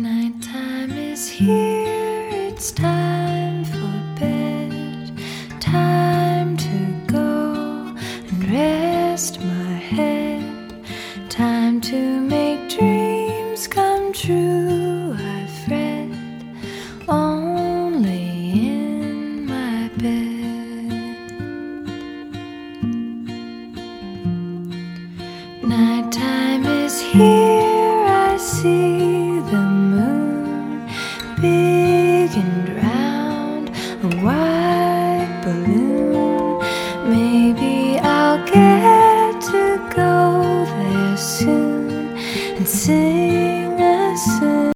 Nighttime is here, it's time for bed. Time to go and rest my head. Time to make dreams come true. I've read only in my bed. Nighttime is here, I see the moon, big and round, a white balloon. Maybe I'll get to go there soon and sing